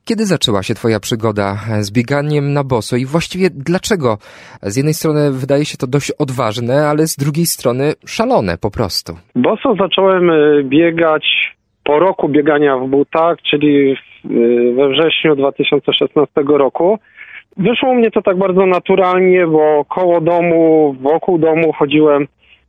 Kiedy zaczęła się twoja przygoda z bieganiem na boso i właściwie dlaczego? Z jednej strony wydaje się to dość odważne, ale z drugiej strony szalone po prostu. Boso zacząłem biegać po roku biegania w butach, czyli we wrześniu 2016 roku. Wyszło mnie to tak bardzo naturalnie, bo koło domu, wokół domu chodziłem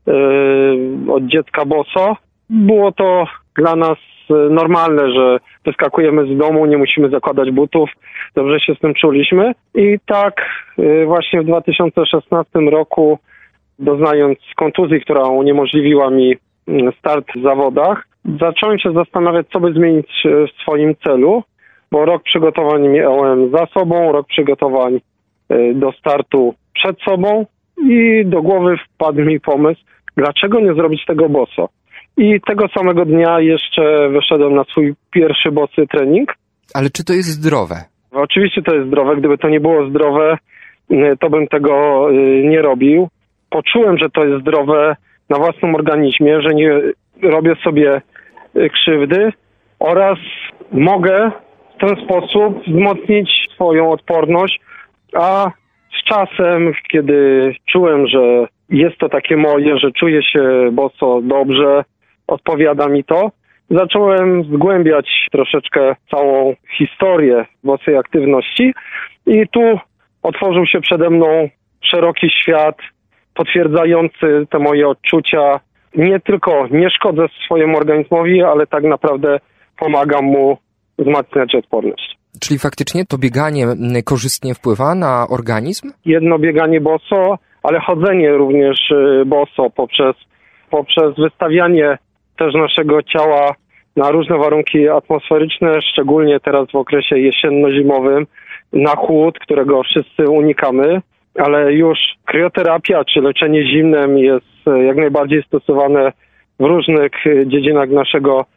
od dziecka boso. Było to dla nas normalne, że wyskakujemy z domu, nie musimy zakładać butów. Dobrze się z tym czuliśmy. I tak właśnie w 2016 roku, doznając kontuzji, która uniemożliwiła mi start w zawodach, zacząłem się zastanawiać, co by zmienić w swoim celu, bo rok przygotowań miałem za sobą, rok przygotowań do startu przed sobą i do głowy wpadł mi pomysł, dlaczego nie zrobić tego boso. I tego samego dnia jeszcze wyszedłem na swój pierwszy bosy trening. Ale czy to jest zdrowe? Oczywiście to jest zdrowe. Gdyby to nie było zdrowe, to bym tego nie robił. Poczułem, że to jest zdrowe na własnym organizmie, że nie robię sobie krzywdy oraz mogę w ten sposób wzmocnić swoją odporność, a z czasem, kiedy czułem, że jest to takie moje, że czuję się boso dobrze, odpowiada mi to, zacząłem zgłębiać troszeczkę całą historię bosej aktywności i tu otworzył się przede mną szeroki świat potwierdzający te moje odczucia. Nie tylko nie szkodzę swojemu organizmowi, ale tak naprawdę pomagam mu wzmacniać odporność. Czyli faktycznie to bieganie korzystnie wpływa na organizm? Jedno bieganie boso, ale chodzenie również boso poprzez wystawianie też naszego ciała na różne warunki atmosferyczne, szczególnie teraz w okresie jesienno-zimowym, na chłód, którego wszyscy unikamy, ale już krioterapia czy leczenie zimnem jest jak najbardziej stosowane w różnych dziedzinach naszego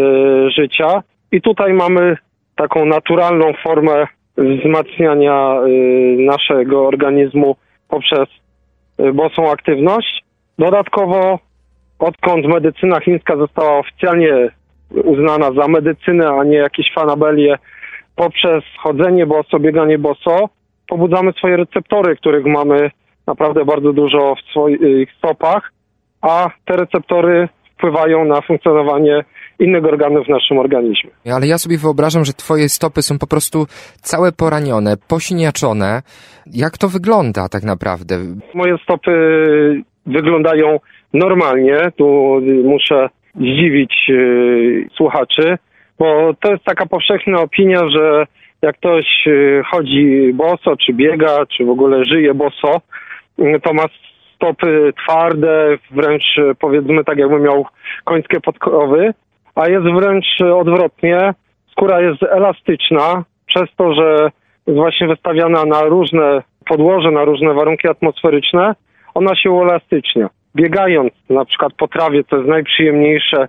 życia. I tutaj mamy taką naturalną formę wzmacniania naszego organizmu poprzez bosą aktywność. Dodatkowo, odkąd medycyna chińska została oficjalnie uznana za medycynę, a nie jakieś fanabelie, poprzez chodzenie boso, bieganie boso, pobudzamy swoje receptory, których mamy naprawdę bardzo dużo w swoich stopach, a te receptory wpływają na funkcjonowanie innych organów w naszym organizmie. Ale ja sobie wyobrażam, że twoje stopy są po prostu całe poranione, posiniaczone. Jak to wygląda tak naprawdę? Moje stopy wyglądają normalnie. Tu muszę zdziwić słuchaczy, bo to jest taka powszechna opinia, że jak ktoś chodzi boso, czy biega, czy w ogóle żyje boso, to ma stopy twarde, wręcz powiedzmy tak jakby miał końskie podkowy, a jest wręcz odwrotnie. Skóra jest elastyczna, przez to, że jest właśnie wystawiana na różne podłoże, na różne warunki atmosferyczne, ona się uelastycznia. Biegając na przykład po trawie, to jest najprzyjemniejsze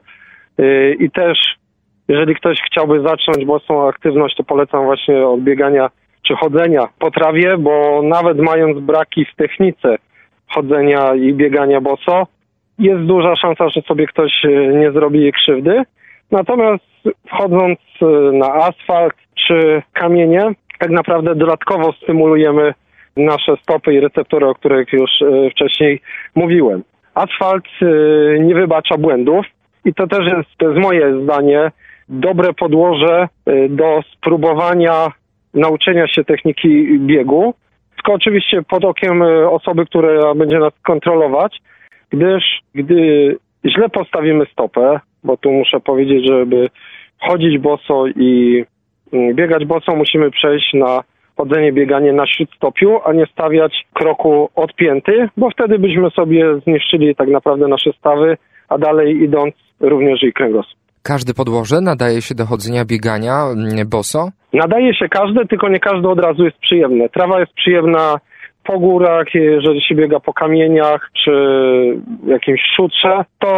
i też jeżeli ktoś chciałby zacząć bosą aktywność, to polecam właśnie od biegania czy chodzenia po trawie, bo nawet mając braki w technice chodzenia i biegania boso, jest duża szansa, że sobie ktoś nie zrobi jej krzywdy. Natomiast wchodząc na asfalt czy kamienie, tak naprawdę dodatkowo stymulujemy nasze stopy i receptory, o których już wcześniej mówiłem. Asfalt nie wybacza błędów i to też jest moje zdanie, dobre podłoże do spróbowania nauczenia się techniki biegu, tylko oczywiście pod okiem osoby, która będzie nas kontrolować, gdyż gdy źle postawimy stopę, bo tu muszę powiedzieć, żeby chodzić boso i biegać boso, musimy przejść na chodzenie, bieganie na śródstopiu, a nie stawiać kroku odpięty, bo wtedy byśmy sobie zniszczyli tak naprawdę nasze stawy, a dalej idąc również i kręgosłup. Każde podłoże nadaje się do chodzenia, biegania boso? Nadaje się każde, tylko nie każde od razu jest przyjemne. Trawa jest przyjemna po górach, jeżeli się biega po kamieniach czy jakimś szutrze, to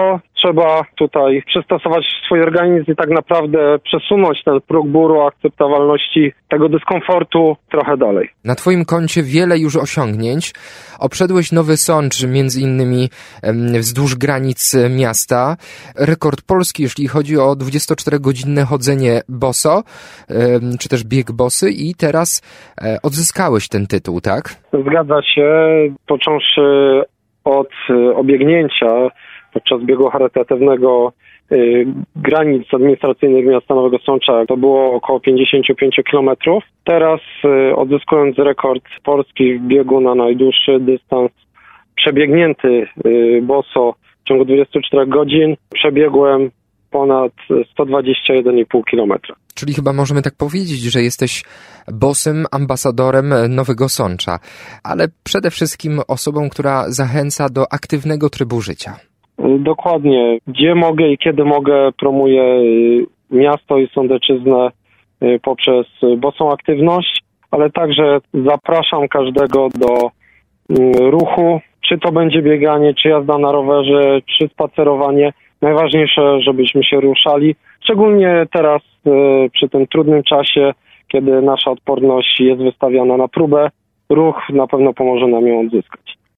trzeba tutaj przystosować swój organizm i tak naprawdę przesunąć ten próg bólu akceptowalności tego dyskomfortu trochę dalej. Na twoim koncie wiele już osiągnięć. Obszedłeś Nowy Sącz, między innymi wzdłuż granic miasta. Rekord Polski, jeśli chodzi o 24-godzinne chodzenie boso, czy też bieg bosy i teraz odzyskałeś ten tytuł, tak? Zgadza się, począwszy od obiegnięcia podczas biegu charytatywnego granic administracyjnych miasta Nowego Sącza, to było około 55 km. Teraz odzyskując rekord Polski w biegu na najdłuższy dystans przebiegnięty boso w ciągu 24 godzin, przebiegłem ponad 121,5 km. Czyli chyba możemy tak powiedzieć, że jesteś bosym ambasadorem Nowego Sącza, ale przede wszystkim osobą, która zachęca do aktywnego trybu życia. Dokładnie. Gdzie mogę i kiedy mogę, promuję miasto i Sądeczyznę poprzez bosą aktywność, ale także zapraszam każdego do ruchu, czy to będzie bieganie, czy jazda na rowerze, czy spacerowanie. Najważniejsze, żebyśmy się ruszali, szczególnie teraz przy tym trudnym czasie, kiedy nasza odporność jest wystawiana na próbę. Ruch na pewno pomoże nam ją odzyskać.